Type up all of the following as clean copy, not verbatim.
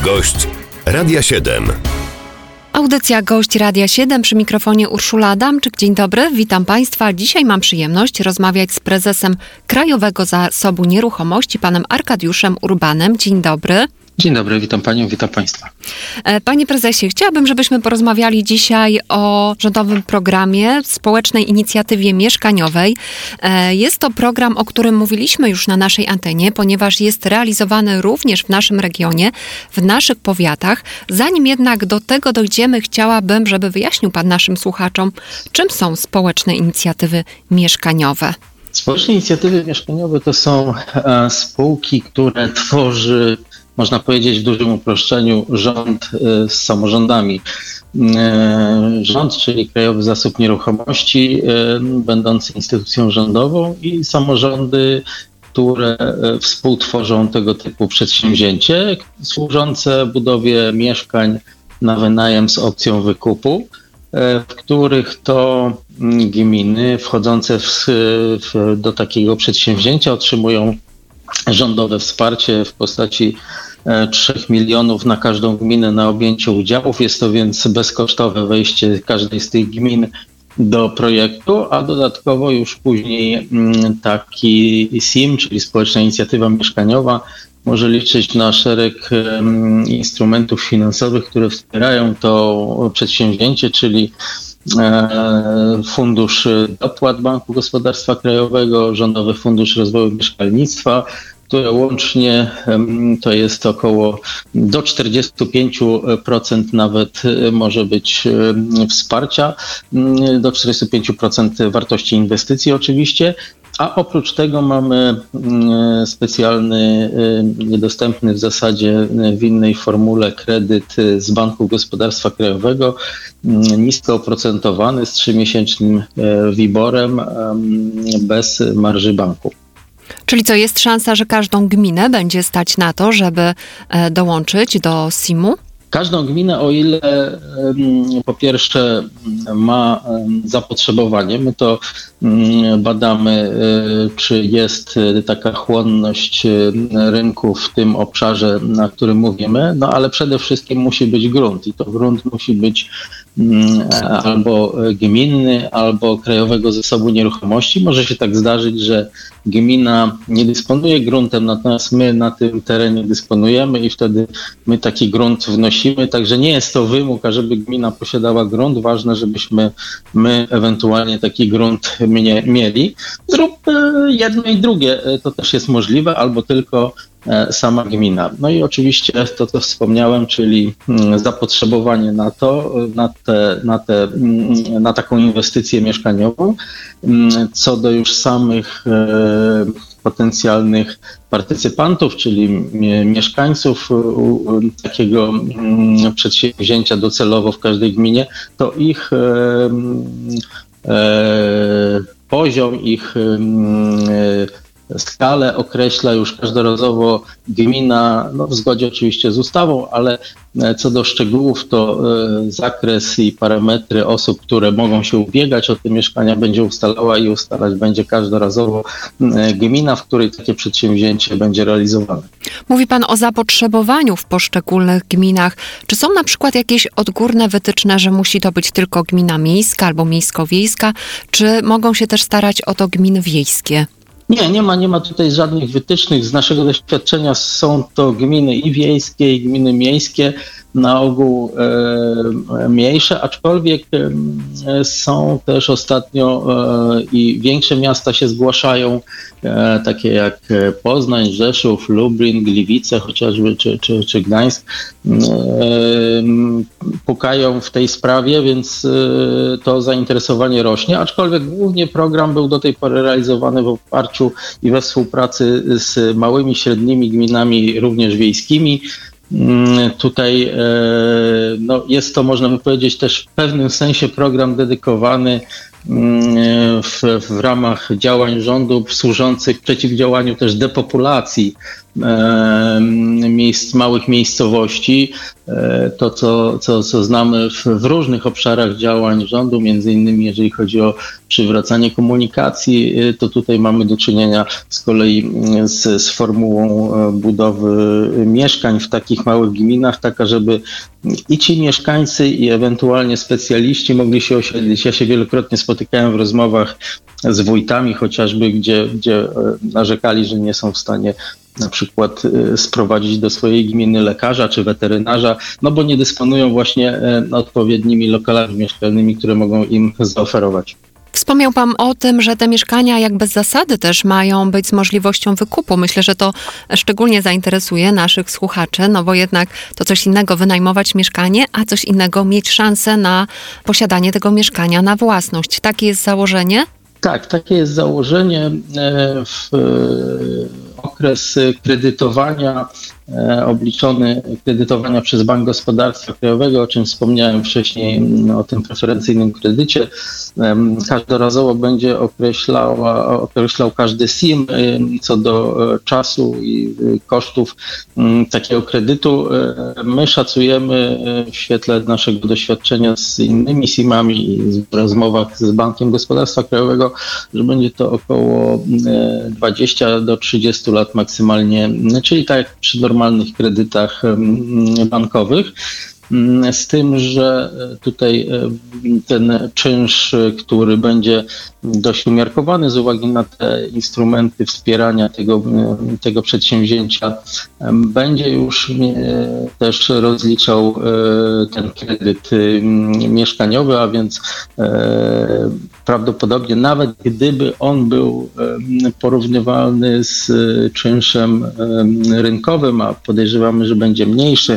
Gość Radia 7. Audycja Gość Radia 7, przy mikrofonie Urszula Adamczyk. Dzień dobry, witam Państwa. Dzisiaj mam przyjemność rozmawiać z prezesem Krajowego Zasobu Nieruchomości, panem Arkadiuszem Urbanem. Dzień dobry. Dzień dobry, witam Panią, witam Państwa. Panie prezesie, chciałabym, żebyśmy porozmawiali dzisiaj o rządowym programie, społecznej inicjatywie mieszkaniowej. Jest to program, o którym mówiliśmy już na naszej antenie, ponieważ jest realizowany również w naszym regionie, w naszych powiatach. Zanim jednak do tego dojdziemy, chciałabym, żeby wyjaśnił Pan naszym słuchaczom, czym są społeczne inicjatywy mieszkaniowe. Społeczne inicjatywy mieszkaniowe to są spółki, które tworzy, można powiedzieć w dużym uproszczeniu, rząd z samorządami. Rząd, czyli Krajowy Zasób Nieruchomości, będący instytucją rządową, i samorządy, które współtworzą tego typu przedsięwzięcie, służące budowie mieszkań na wynajem z opcją wykupu, w których to gminy wchodzące do takiego przedsięwzięcia otrzymują rządowe wsparcie w postaci 3 milionów na każdą gminę na objęcie udziałów. Jest to więc bezkosztowe wejście każdej z tych gmin do projektu, a dodatkowo już później taki SIM, czyli Społeczna Inicjatywa Mieszkaniowa, może liczyć na szereg instrumentów finansowych, które wspierają to przedsięwzięcie, czyli Fundusz Dopłat Banku Gospodarstwa Krajowego, Rządowy Fundusz Rozwoju Mieszkalnictwa, które łącznie to jest około do 45% nawet może być wsparcia, do 45% wartości inwestycji oczywiście. A oprócz tego mamy specjalny, niedostępny w zasadzie w innej formule kredyt z Banku Gospodarstwa Krajowego, nisko oprocentowany, z 3-miesięcznym WIBOR-em, bez marży banku. Czyli co, jest szansa, że każdą gminę będzie stać na to, żeby dołączyć do SIM-u? Każdą gminę, o ile po pierwsze ma zapotrzebowanie, my to badamy, czy jest taka chłonność rynku w tym obszarze, na którym mówimy, no ale przede wszystkim musi być grunt, i to grunt musi być albo gminny, albo Krajowego Zasobu Nieruchomości. Może się tak zdarzyć, że gmina nie dysponuje gruntem, natomiast my na tym terenie dysponujemy i wtedy my taki grunt wnosimy. Także nie jest to wymóg, ażeby gmina posiadała grunt. Ważne, żebyśmy my ewentualnie taki grunt mieli. Zrób jedno i drugie, to też jest możliwe, albo tylko sama gmina. No i oczywiście to, co wspomniałem, czyli zapotrzebowanie na to, na taką inwestycję mieszkaniową. Co do już samych potencjalnych partycypantów, czyli mieszkańców takiego przedsięwzięcia docelowo w każdej gminie, to ich poziom, ich skalę określa już każdorazowo gmina, no w zgodzie oczywiście z ustawą, ale co do szczegółów, to zakres i parametry osób, które mogą się ubiegać o te mieszkania, będzie ustalała i ustalać będzie każdorazowo gmina, w której takie przedsięwzięcie będzie realizowane. Mówi Pan o zapotrzebowaniu w poszczególnych gminach. Czy są na przykład jakieś odgórne wytyczne, że musi to być tylko gmina miejska albo miejsko-wiejska, czy mogą się też starać o to gminy wiejskie? Nie ma tutaj żadnych wytycznych. Z naszego doświadczenia są to gminy i wiejskie, i gminy miejskie, na ogół mniejsze, aczkolwiek są też ostatnio i większe miasta się zgłaszają, takie jak Poznań, Rzeszów, Lublin, Gliwice chociażby, czy Gdańsk, pukają w tej sprawie, więc to zainteresowanie rośnie, aczkolwiek głównie program był do tej pory realizowany w oparciu i we współpracy z małymi, średnimi gminami, również wiejskimi. Tutaj no, jest to, można by powiedzieć, też w pewnym sensie program dedykowany w ramach działań rządu służących przeciwdziałaniu też depopulacji małych miejscowości. To, co znamy w różnych obszarach działań rządu, między innymi jeżeli chodzi o przywracanie komunikacji, to tutaj mamy do czynienia z kolei z formułą budowy mieszkań w takich małych gminach, taka, żeby i ci mieszkańcy, i ewentualnie specjaliści mogli się osiedlić. Ja się wielokrotnie spotykałem w rozmowach z wójtami chociażby, gdzie narzekali, że nie są w stanie na przykład sprowadzić do swojej gminy lekarza czy weterynarza, no bo nie dysponują właśnie odpowiednimi lokalami mieszkalnymi, które mogą im zaoferować. Wspomniał Pan o tym, że te mieszkania jakby z zasady też mają być z możliwością wykupu. Myślę, że to szczególnie zainteresuje naszych słuchaczy, no bo jednak to coś innego wynajmować mieszkanie, a coś innego mieć szansę na posiadanie tego mieszkania na własność. Takie jest założenie? Tak, takie jest założenie. Okres kredytowania, obliczony kredytowania przez Bank Gospodarstwa Krajowego, o czym wspomniałem wcześniej, o tym preferencyjnym kredycie, każdorazowo będzie określał każdy SIM co do czasu i kosztów takiego kredytu. My szacujemy w świetle naszego doświadczenia z innymi SIM-ami i w rozmowach z Bankiem Gospodarstwa Krajowego, że będzie to około 20 do 30 lat maksymalnie, czyli tak jak przy normalnych kredytach bankowych. Z tym, że tutaj ten czynsz, który będzie dość umiarkowany z uwagi na te instrumenty wspierania tego przedsięwzięcia, będzie już też rozliczał ten kredyt mieszkaniowy, a więc prawdopodobnie nawet gdyby on był porównywalny z czynszem rynkowym, a podejrzewamy, że będzie mniejszy,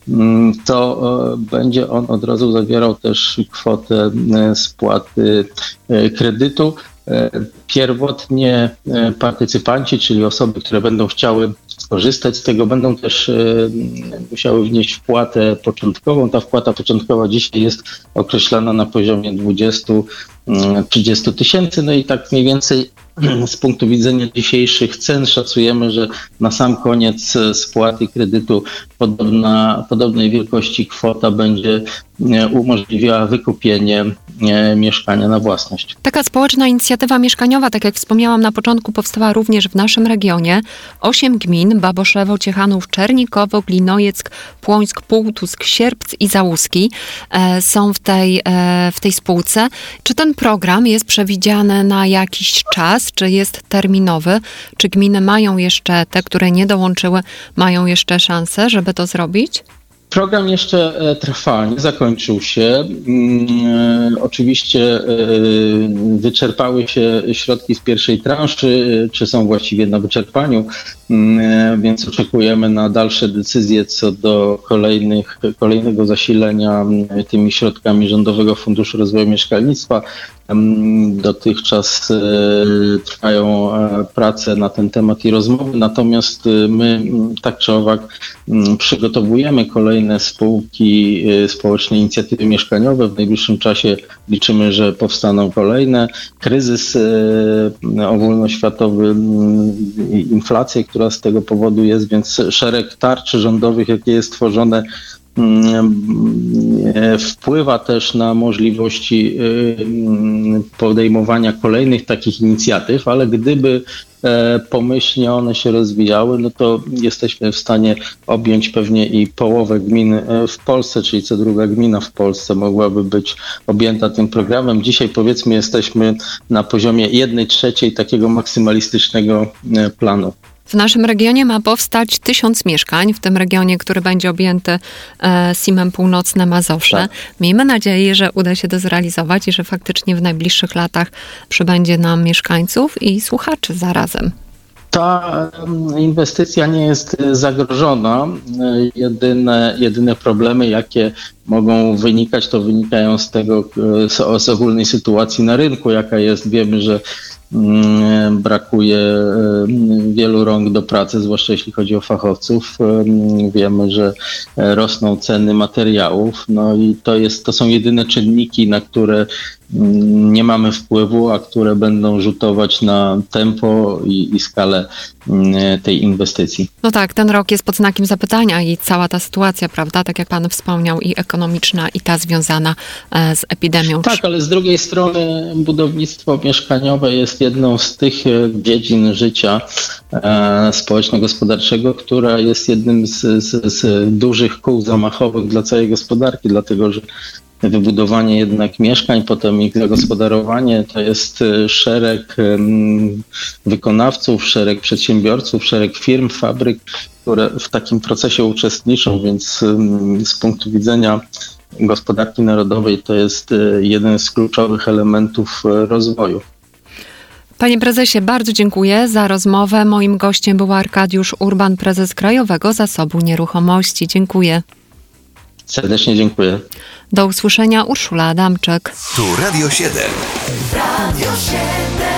to będzie on od razu zawierał też kwotę spłaty kredytu. Pierwotnie partycypanci, czyli osoby, które będą chciały skorzystać z tego, będą też musiały wnieść wpłatę początkową. Ta wpłata początkowa dzisiaj jest określana na poziomie 20-30 tysięcy. No i tak mniej więcej z punktu widzenia dzisiejszych cen szacujemy, że na sam koniec spłaty kredytu podobnej wielkości kwota będzie umożliwiała wykupienie mieszkania na własność. Taka społeczna inicjatywa mieszkaniowa, tak jak wspomniałam na początku, powstała również w naszym regionie. 8 gmin: Baboszewo, Ciechanów, Czernikowo, Glinojeck, Płońsk, Półtusk, Sierpc i Załuski są w tej spółce. Czy ten program jest przewidziany na jakiś czas, czy jest terminowy? Czy gminy mają jeszcze, te, które nie dołączyły, mają jeszcze szansę, żeby to zrobić? Program jeszcze trwa, nie zakończył się. Oczywiście wyczerpały się środki z pierwszej transzy, czy są właściwie na wyczerpaniu, więc oczekujemy na dalsze decyzje co do kolejnego zasilenia tymi środkami Rządowego Funduszu Rozwoju Mieszkalnictwa. Dotychczas trwają prace na ten temat i rozmowy, natomiast my tak czy owak przygotowujemy kolejne spółki społeczne inicjatywy mieszkaniowe. W najbliższym czasie liczymy, że powstaną kolejne. Kryzys ogólnoświatowy, inflacja, która z tego powodu jest, więc szereg tarcz rządowych, jakie jest tworzone, wpływa też na możliwości podejmowania kolejnych takich inicjatyw, ale gdyby pomyślnie one się rozwijały, no to jesteśmy w stanie objąć pewnie i połowę gmin w Polsce, czyli co druga gmina w Polsce mogłaby być objęta tym programem. Dzisiaj powiedzmy jesteśmy na poziomie 1/3 takiego maksymalistycznego planu. W naszym regionie ma powstać 1000 mieszkań, w tym regionie, który będzie objęty SIM-em Północne Mazowsze. Tak. Miejmy nadzieję, że uda się to zrealizować i że faktycznie w najbliższych latach przybędzie nam mieszkańców i słuchaczy zarazem. Ta inwestycja nie jest zagrożona. Jedyne problemy, jakie mogą wynikać, to wynikają z ogólnej sytuacji na rynku, jaka jest. Wiemy, że brakuje wielu rąk do pracy, zwłaszcza jeśli chodzi o fachowców. Wiemy, że rosną ceny materiałów, no i to są jedyne czynniki, na które nie mamy wpływu, a które będą rzutować na tempo i skalę tej inwestycji. No tak, ten rok jest pod znakiem zapytania i cała ta sytuacja, prawda, tak jak pan wspomniał, i ekonomiczna, i ta związana z epidemią. Tak, ale z drugiej strony budownictwo mieszkaniowe jest jedną z tych dziedzin życia społeczno-gospodarczego, która jest jednym z dużych kół zamachowych dla całej gospodarki, dlatego że wybudowanie jednak mieszkań, potem ich zagospodarowanie, to jest szereg wykonawców, szereg przedsiębiorców, szereg firm, fabryk, które w takim procesie uczestniczą, więc z punktu widzenia gospodarki narodowej to jest jeden z kluczowych elementów rozwoju. Panie prezesie, bardzo dziękuję za rozmowę. Moim gościem był Arkadiusz Urban, prezes Krajowego Zasobu Nieruchomości. Dziękuję. Serdecznie dziękuję. Do usłyszenia, Urszula Adamczyk. Tu Radio 7. Radio 7.